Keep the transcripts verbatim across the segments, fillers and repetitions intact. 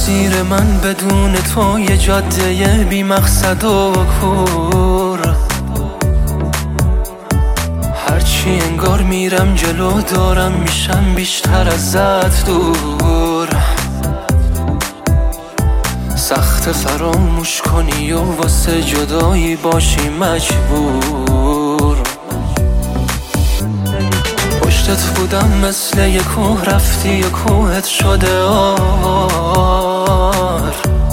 مسیر من بدون تو یه جاده بی مقصد و کور، هرچی انگار میرم جلو دارم میشم بیشتر ازت دور. سخت فراموش کنی و واسه جدایی باشی مجبور. پشتت بودم مثل یه کوه، رفتی یه کوهت شده آر.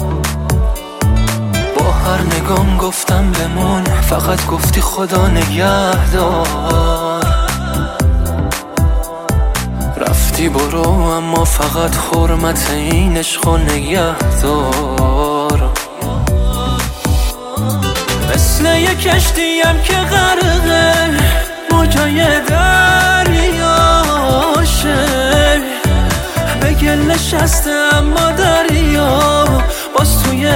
با هر نگام گفتم بمون، فقط گفتی خدا نگهدار. رفتی برو اما فقط حرمت این عشق و نگهدار. مثل یه کشتیم که غرقه موجای دریاشه، به گل نشسته اما دریا باز توی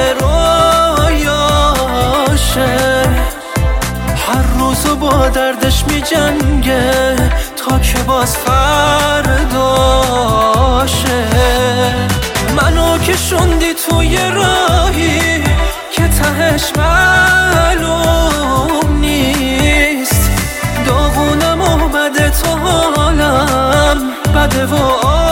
رویاشه. هر روزو با دردش می جنگه تا که باز فرداشه. منو که شوندی توی راهی که تهش معلوم نیست. داغونم و بده تو حالم بده و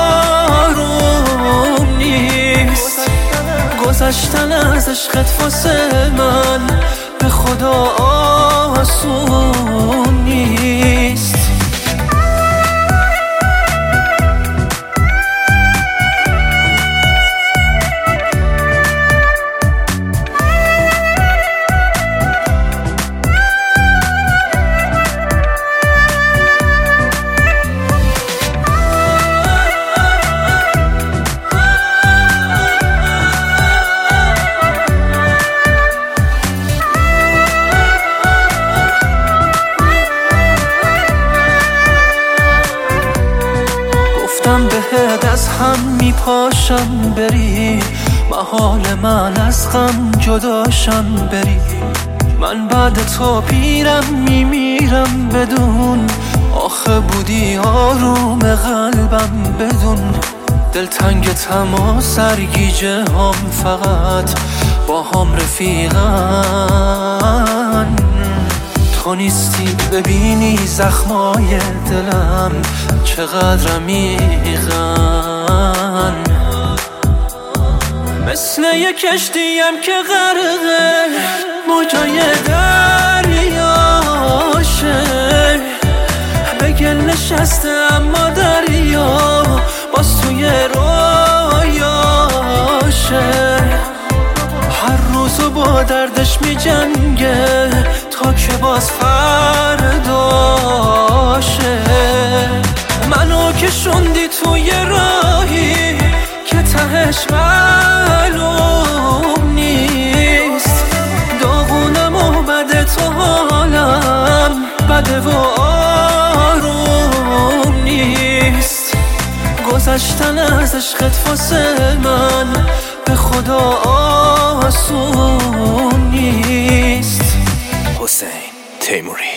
آروم نیست. گذشتن از عشقت واسه من به خدا آسون نیست. بهت از هم میپاشم بری، محال من از غم جداشم بری. من بعد تو پیرم میمیرم بدون، آخه بودی آروم قلبم بدون. دلتنگتم و سرگیجه هم فقط با هم رفیقن. تو نیستی ببینی زخمای دلم چقدر عمیقن. مثل یه کشتیم که غرقه موجای دریاشه، به گل نشسته اما دریا باز توی رویاشه. هر روزو با دردش می جنگه تا که باز فرداشه. منو که شوندی توی راهی که تهش معلوم نیست. داغونم و بده تو حالم بده و آروم نیست. گذشتن از عشقت واسه من به خدا آسون نیست. حسین تیموری.